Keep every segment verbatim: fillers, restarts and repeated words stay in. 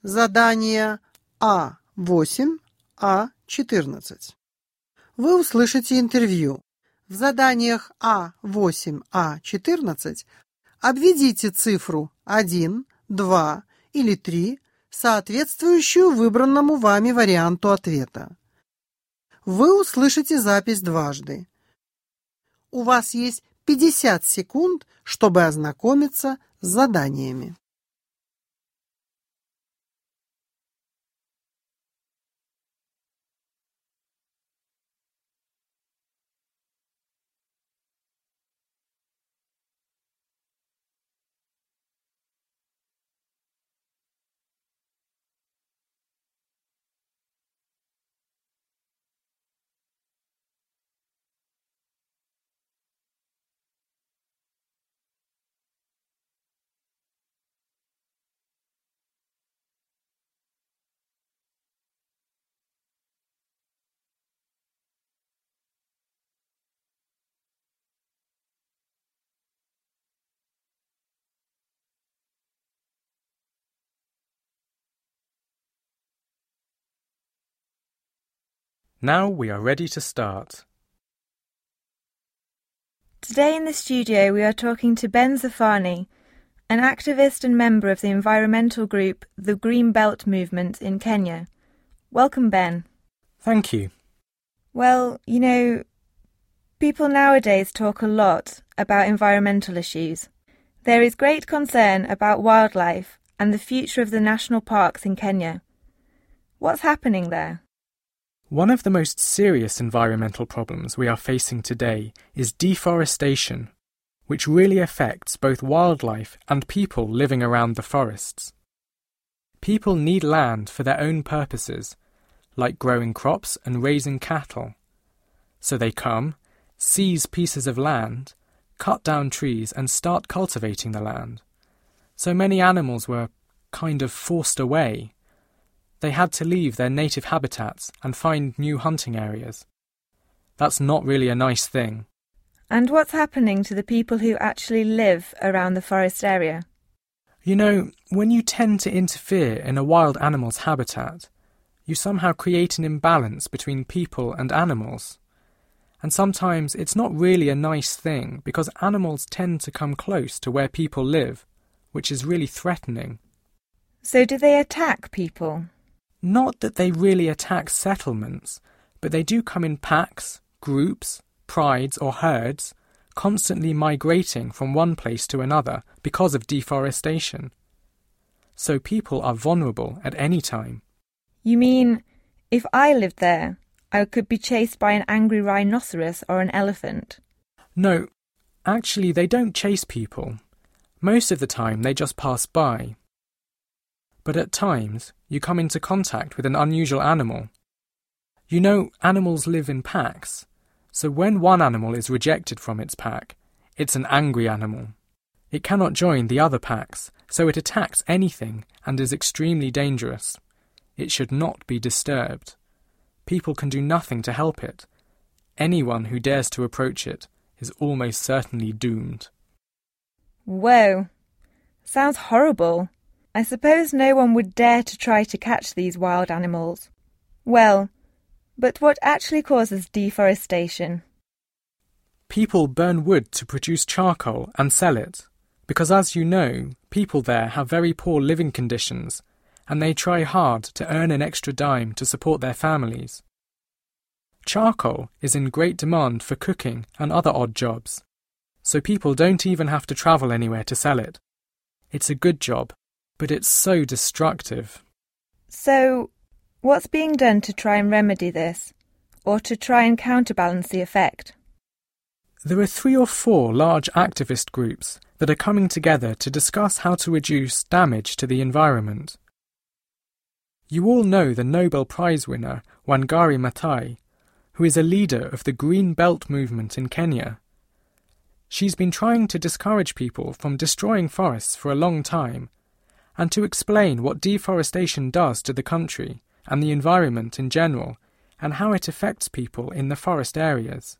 Задание А восемь, А четырнадцать. Вы услышите интервью. В заданиях А восемь, А четырнадцать обведите цифру один, два или три, соответствующую выбранному вами варианту ответа. Вы услышите запись дважды. У вас есть пятьдесят секунд, чтобы ознакомиться с заданиями. Now we are ready to start. Today in the studio we are talking to Ben Zafani, an activist and member of the environmental group the Green Belt Movement in Kenya. Welcome, Ben. Thank you. Well, you know, people nowadays talk a lot about environmental issues. There is great concern about wildlife and the future of the national parks in Kenya. What's happening there? One of the most serious environmental problems we are facing today is deforestation, which really affects both wildlife and people living around the forests. People need land for their own purposes, like growing crops and raising cattle. So they come, seize pieces of land, cut down trees and start cultivating the land. So many animals were kind of forced away. They had to leave their native habitats and find new hunting areas. That's not really a nice thing. And what's happening to the people who actually live around the forest area? You know, when you tend to interfere in a wild animal's habitat, you somehow create an imbalance between people and animals. And sometimes it's not really a nice thing because animals tend to come close to where people live, which is really threatening. So do they attack people? Not that they really attack settlements, but they do come in packs, groups, prides or herds, constantly migrating from one place to another because of deforestation. So people are vulnerable at any time. You mean, if I lived there, I could be chased by an angry rhinoceros or an elephant? No, actually they don't chase people. Most of the time they just pass by. But at times, you come into contact with an unusual animal. You know, animals live in packs, so when one animal is rejected from its pack, it's an angry animal. It cannot join the other packs, so it attacks anything and is extremely dangerous. It should not be disturbed. People can do nothing to help it. Anyone who dares to approach it is almost certainly doomed. Whoa, sounds horrible. I suppose no one would dare to try to catch these wild animals. Well, but what actually causes deforestation? People burn wood to produce charcoal and sell it, because as you know, people there have very poor living conditions, and they try hard to earn an extra dime to support their families. Charcoal is in great demand for cooking and other odd jobs, so people don't even have to travel anywhere to sell it. It's a good job, but it's so destructive. So, what's being done to try and remedy this, or to try and counterbalance the effect? There are three or four large activist groups that are coming together to discuss how to reduce damage to the environment. You all know the Nobel Prize winner Wangari Maathai, who is a leader of the Green Belt Movement in Kenya. She's been trying to discourage people from destroying forests for a long time, and to explain what deforestation does to the country and the environment in general, and how it affects people in the forest areas.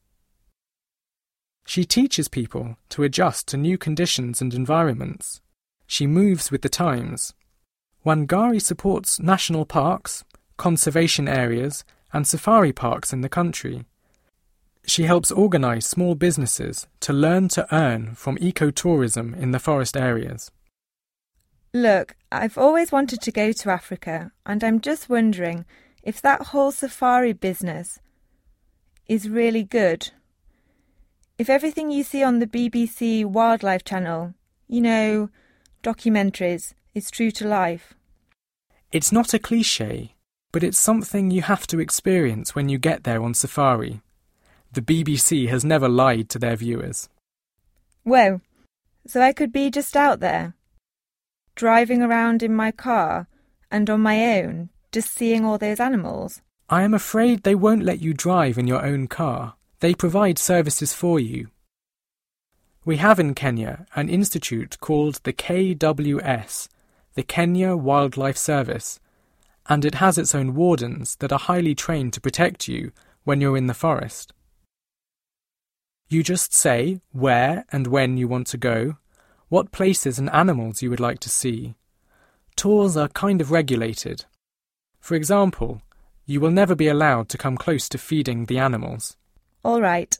She teaches people to adjust to new conditions and environments. She moves with the times. Wangari supports national parks, conservation areas, and safari parks in the country. She helps organise small businesses to learn to earn from ecotourism in the forest areas. Look, I've always wanted to go to Africa, and I'm just wondering if that whole safari business is really good. If everything you see on the B B C Wildlife Channel, you know, documentaries, is true to life. It's not a cliché, but it's something you have to experience when you get there on safari. The B B C has never lied to their viewers. Whoa, so I could be just out there, driving around in my car and on my own, just seeing all those animals? I am afraid they won't let you drive in your own car. They provide services for you. We have in Kenya an institute called the K W S, the Kenya Wildlife Service, and it has its own wardens that are highly trained to protect you when you're in the forest. You just say where and when you want to go, what places and animals you would like to see. Tours are kind of regulated. For example, you will never be allowed to come close to feeding the animals. All right.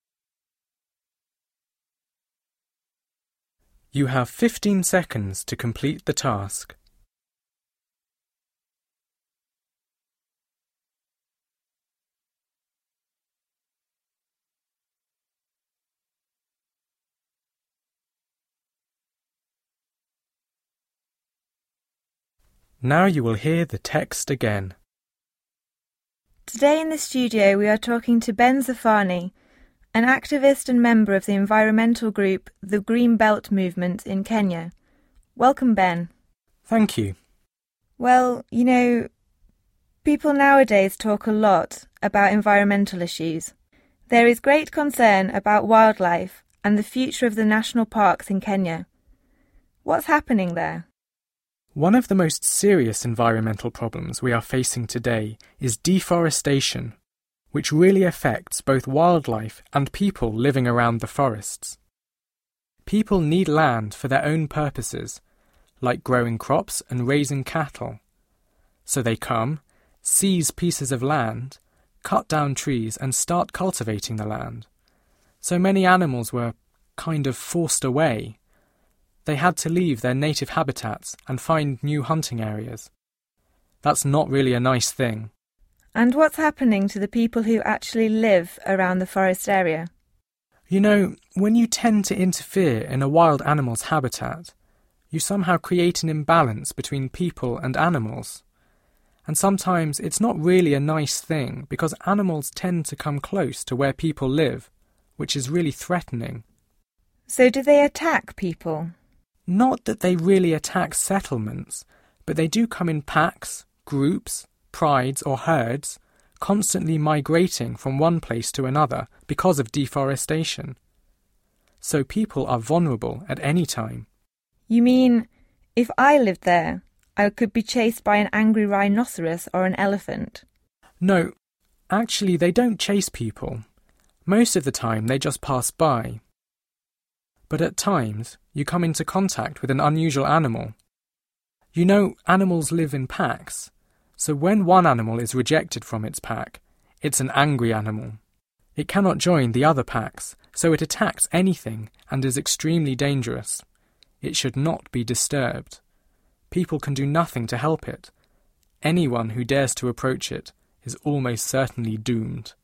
You have fifteen seconds to complete the task. Now you will hear the text again. Today in the studio we are talking to Ben Zafani, an activist and member of the environmental group the Green Belt Movement in Kenya. Welcome, Ben. Thank you. Well, you know, people nowadays talk a lot about environmental issues. There is great concern about wildlife and the future of the national parks in Kenya. What's happening there? One of the most serious environmental problems we are facing today is deforestation, which really affects both wildlife and people living around the forests. People need land for their own purposes, like growing crops and raising cattle. So they come, seize pieces of land, cut down trees and start cultivating the land. So many animals were kind of forced away. They had to leave their native habitats and find new hunting areas. That's not really a nice thing. And what's happening to the people who actually live around the forest area? You know, when you tend to interfere in a wild animal's habitat, you somehow create an imbalance between people and animals. And sometimes it's not really a nice thing because animals tend to come close to where people live, which is really threatening. So do they attack people? Not that they really attack settlements, but they do come in packs, groups, prides or herds, constantly migrating from one place to another because of deforestation. So people are vulnerable at any time. You mean, if I lived there, I could be chased by an angry rhinoceros or an elephant? No, actually they don't chase people. Most of the time they just pass by. But at times, you come into contact with an unusual animal. You know, animals live in packs, so when one animal is rejected from its pack, it's an angry animal. It cannot join the other packs, so it attacks anything and is extremely dangerous. It should not be disturbed. People can do nothing to help it. Anyone who dares to approach it is almost certainly doomed.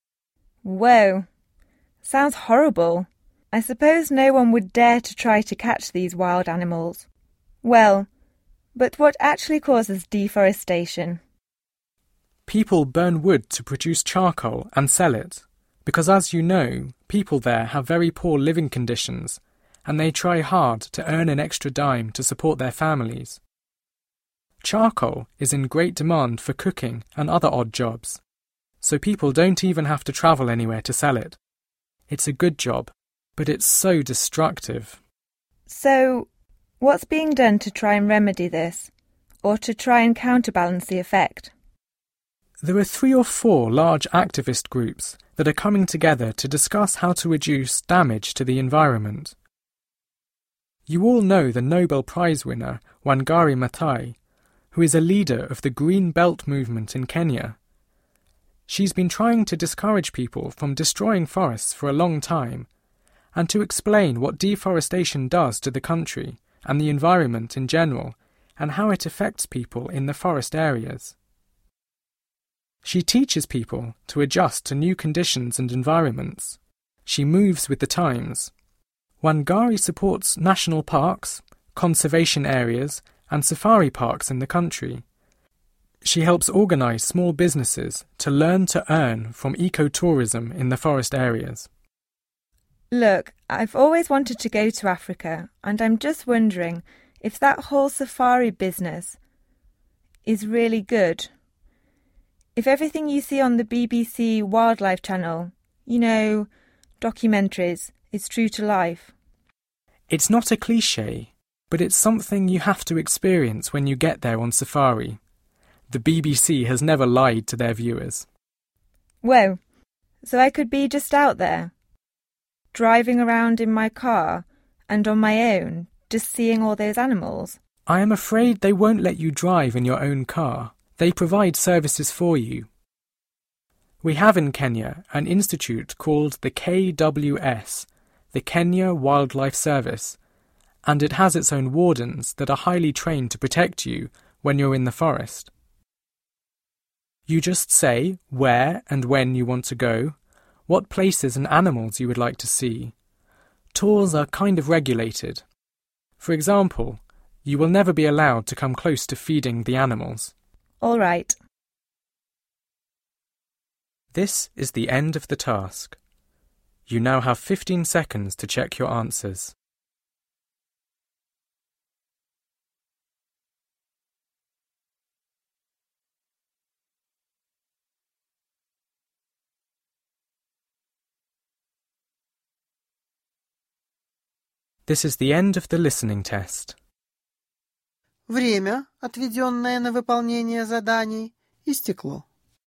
Whoa, sounds horrible. I suppose no one would dare to try to catch these wild animals. Well, but what actually causes deforestation? People burn wood to produce charcoal and sell it, because as you know, people there have very poor living conditions, and they try hard to earn an extra dime to support their families. Charcoal is in great demand for cooking and other odd jobs, so people don't even have to travel anywhere to sell it. It's a good job, but it's so destructive. So, what's being done to try and remedy this, or to try and counterbalance the effect? There are three or four large activist groups that are coming together to discuss how to reduce damage to the environment. You all know the Nobel Prize winner Wangari Maathai, who is a leader of the Green Belt movement in Kenya. She's been trying to discourage people from destroying forests for a long time, and to explain what deforestation does to the country and the environment in general, and how it affects people in the forest areas. She teaches people to adjust to new conditions and environments. She moves with the times. Wangari supports national parks, conservation areas, and safari parks in the country. She helps organise small businesses to learn to earn from ecotourism in the forest areas. Look, I've always wanted to go to Africa, and I'm just wondering if that whole safari business is really good. If everything you see on the B B C Wildlife Channel, you know, documentaries, is true to life. It's not a cliché, but it's something you have to experience when you get there on safari. The B B C has never lied to their viewers. Whoa, so I could be just out there, driving around in my car and on my own, just seeing all those animals? I am afraid they won't let you drive in your own car. They provide services for you. We have in Kenya an institute called the K W S, the Kenya Wildlife Service, and it has its own wardens that are highly trained to protect you when you're in the forest. You just say where and when you want to go, what places and animals you would like to see. Tours are kind of regulated. For example, you will never be allowed to come close to feeding the animals. All right. This is the end of the task. You now have fifteen seconds to check your answers. This is the end of the listening test. Время, отведенное на выполнение заданий, истекло.